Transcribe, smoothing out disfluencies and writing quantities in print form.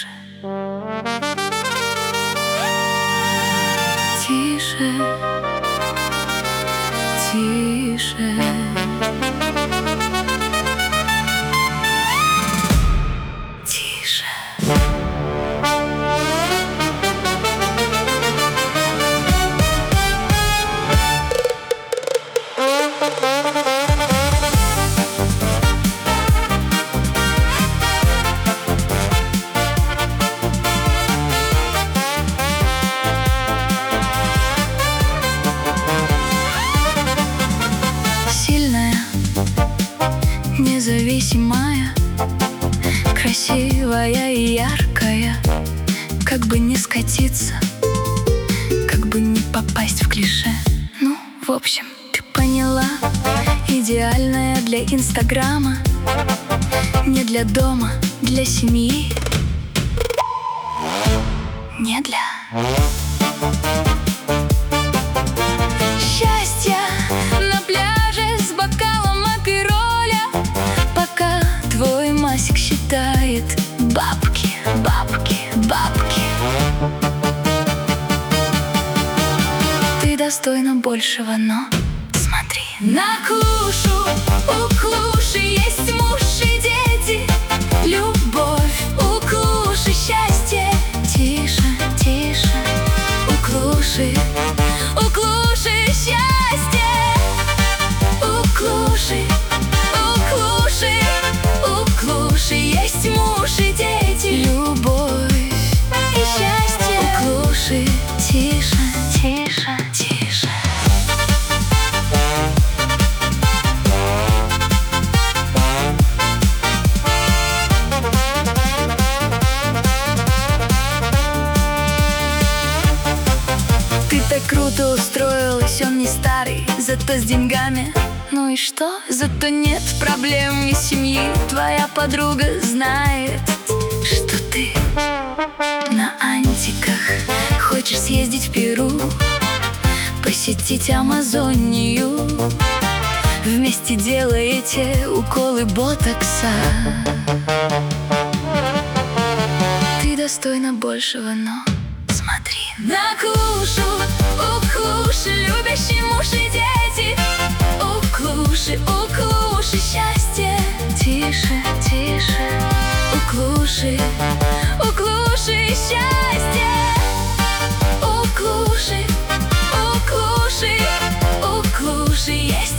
тише. Тише, тише. Тише. Сильная, независимая, красивая и яркая. Как бы не скатиться, как бы не попасть в клише. Ну, в общем, ты поняла. Идеальная для Инстаграма, не для дома, для семьи. Не для счастья на пляже с бокалом апероля, пока твой Масик считает бабки, бабки, бабки. Ты достойна большего, но смотри. На Клушу, у Клуши есть муж и дети, любовь, у Клуши счастье. Тише, тише, у Клуши счастье. У Клуши, у Клуши, у Клуши есть муж и дети, любовь и счастье. У Клуши тише, тише, тише. Ты так круто устроилась, он не старый, зато с деньгами. Ну и что? Зато нет проблем и семьи. Твоя подруга знает, что ты на антиках. Хочешь съездить в Перу, посетить Амазонию. Вместе делаете уколы ботокса. Ты достойна большего, но смотри. На Клушу, у Клуши любящий муж и дети, у Клуши счастье. Тише, тише, у Клуши счастье. У Клуши есть